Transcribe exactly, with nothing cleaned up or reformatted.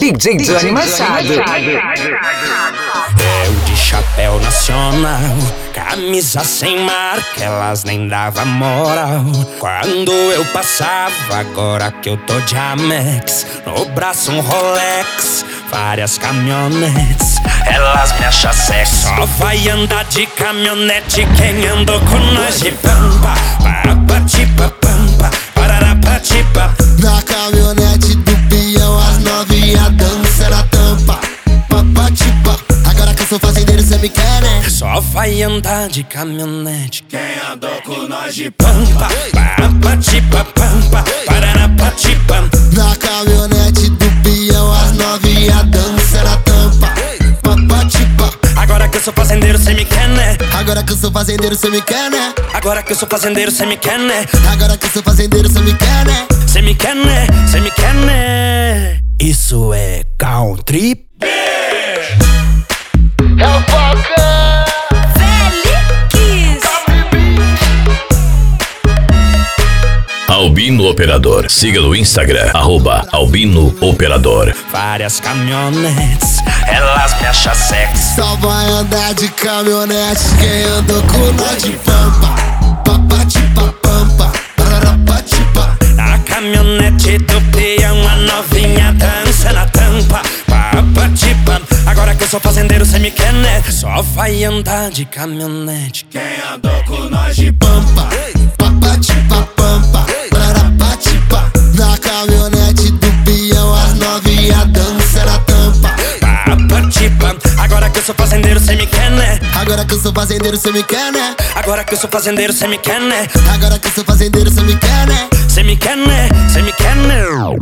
D J Johnny Machado. Eu de chapéu nacional, camisa sem marca, elas nem davam moral. Quando eu passava, agora que eu tô de Amex, no braço um Rolex, várias caminhonetes, elas me acham sexy. Só vai andar de caminhonete quem andou com nós de pampa. Papatipa pampa, pararapatipa. Na caminhonete do peão, as novinha dança na tampa. Papatipa. Agora que eu sou fazendeiro, cê me quer, né? Só vai andar de caminhonete quem andou com nós de pampa. Papatipa pampa, pararapatipa. Na caminhonete do peão, as novinha dança na tampa. Papatipa. Agora que eu sou fazendeiro, cê me quer, né? Agora que eu sou fazendeiro, cê me quer, né? Agora que eu sou fazendeiro, cê me quer, né? Agora que eu sou fazendeiro, cê me quer, né? Cê me quer, né? Cê me quer, né? Isso é country. É o Foca Felix Albino Operador. Siga no Instagram, arroba Albino Operador. Várias caminhonetes, elas me acham sexy. Só vai andar de caminhonete quem andou com nós de pampa. Papatipa pampa, pararapatipa. Na caminhonete do peão, a novinha dança na tampa. Papatipa. Agora que eu sou fazendeiro, cê me quer, né? Só vai andar de caminhonete quem andou com nós de pampa. Papatipa pampa, pararapatipa. Na caminhonete do peão, as novinha dança na tampa. Papatipa. Agora que eu sou fazendeiro, cê me quer, né? Agora que eu sou fazendeiro, cê me quer, né? Agora que eu sou fazendeiro, cê me quer, né? Agora que eu sou fazendeiro, cê me quer, né? Cê me quer, né? Cê me quer, né?